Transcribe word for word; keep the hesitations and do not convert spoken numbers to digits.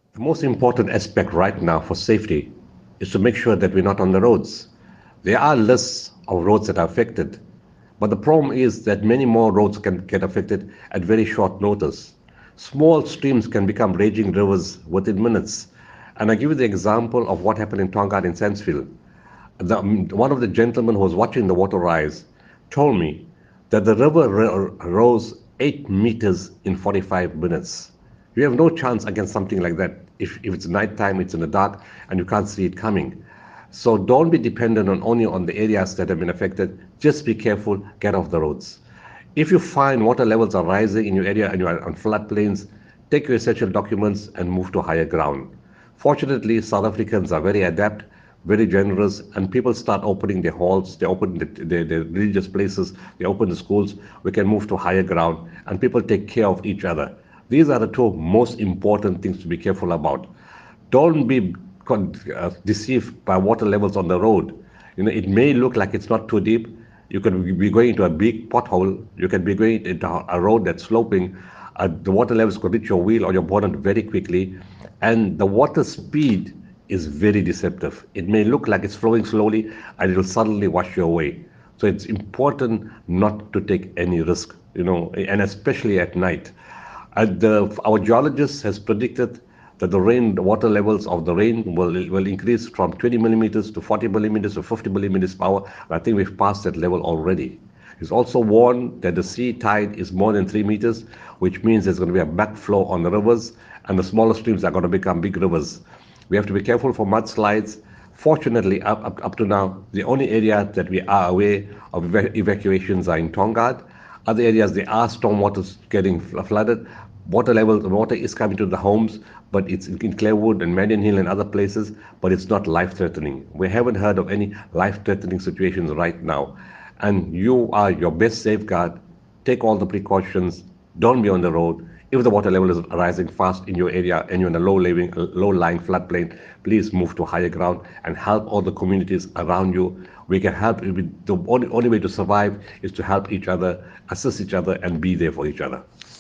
The most important aspect right now for safety is to make sure that we're not on the roads. There are lists of roads that are affected, but the problem is that many more roads can get affected at very short notice. Small streams can become raging rivers within minutes. And I give you the example of what happened in Tonga in Sansfield. The, um, one of the gentlemen who was watching the water rise told me that the river ro- rose eight meters in forty-five minutes. You have no chance against something like that. If, if it's nighttime, it's in the dark, and you can't see it coming. So don't be dependent on only on the areas that have been affected. Just be careful, get off the roads. If you find water levels are rising in your area and you are on floodplains, take your essential documents and move to higher ground. Fortunately, South Africans are very adept, very generous, and people start opening their halls, they open the, the, the religious places, they open the schools. We can move to higher ground, and people take care of each other. These are the two most important things to be careful about. Don't be con- uh, deceived by water levels on the road. You know, it may look like it's not too deep. You could be going into a big pothole. You can be going into a road that's sloping. Uh, the water levels could reach your wheel or your bonnet very quickly. And the water speed is very deceptive. It may look like it's flowing slowly and it will suddenly wash you away. So it's important not to take any risk, you know, and especially at night. And the, our geologist has predicted that the rain, the water levels of the rain will, will increase from twenty millimeters to forty millimeters to fifty millimeters per hour. And I think we've passed that level already. He's also warned that the sea tide is more than three meters, which means there's going to be a backflow on the rivers, and the smaller streams are going to become big rivers. We have to be careful for mudslides. Fortunately, up, up, up to now, the only area that we are aware of eva- evacuations are in Tonga. Other areas, there are stormwaters getting flooded. Water level, the water is coming to the homes, but it's in Clarewood and Marion Hill and other places, but it's not life-threatening. We haven't heard of any life-threatening situations right now. And you are your best safeguard. Take all the precautions. Don't be on the road. If the water level is rising fast in your area and you're in a low living, low-lying floodplain, please move to higher ground and help all the communities around you. We can help. The only, only way to survive is to help each other, assist each other, and be there for each other.